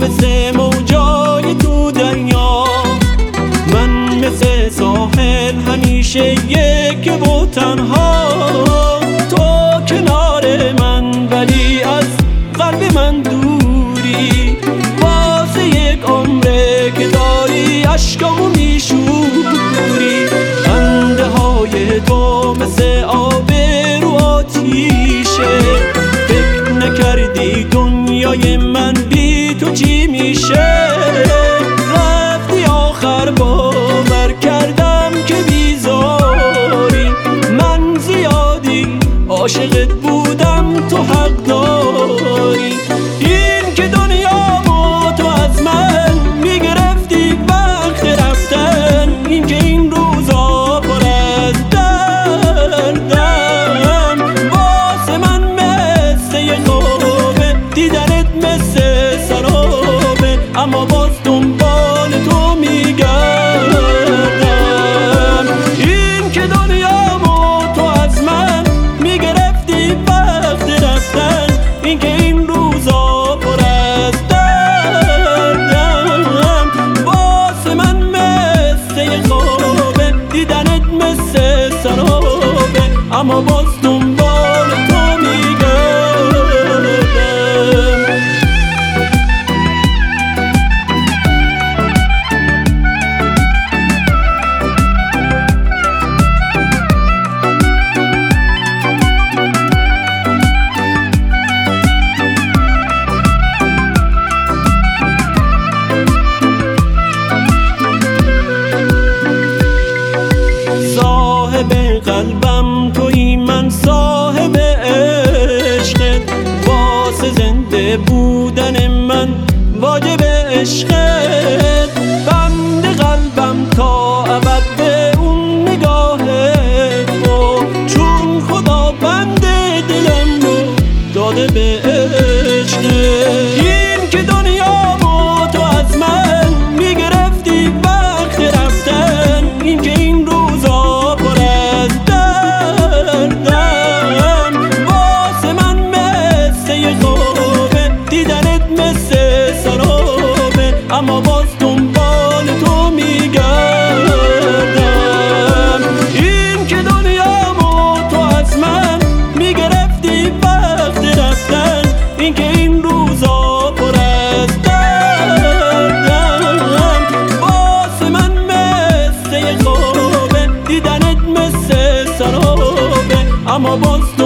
مثل موجای تو دریا، من مثل ساحل همیشه یک و تنها. تو کنار من ولی از قلب من دوری، واسه یک عمره که داری عشقامو میشوری. خنده های تو مثل آب رو آتیشه، فکر نکردی دنیای من بی تو چی میشه. رفتی آخر باور کردم که بیزاری، من زیادی عاشقت بودم تو حق داری. این که دنیامو تو از من میگرفتی وقت رفتن، این که این روزا پر از دردم. واسه من مثل یه خوبه، دیدنت مثل سرابه، اما باز دنبال تو میگردم. این که دنیامو تو از من میگرفتی وقت رفتن، این که این روزا پر از دردم. واسه من مثل یه خوبه، دیدنت مثل سرابه، اما باز دنبال تو میگردم. صاحب قلبم تویی، من صاحب عشقت، واسه زنده بودن من واجب عشقت. بند قلبم تا ابد به اون نگاهت و چون خدا بند دلم رو داده به عشقت. این که دنیامو تو از من میگرفتی وقت رفتن، این که این روزا پر از دردم. واسه من مثل یه خوبه، دیدنت مثل سرابه، اما باز دنبال تو میگردم. این که دنیامو تو از من میگرفتی وقت رفتن، این که این روزا پر از دردم. واسه من مثل یه خوبه، دیدنت مثل سرابه، اما باز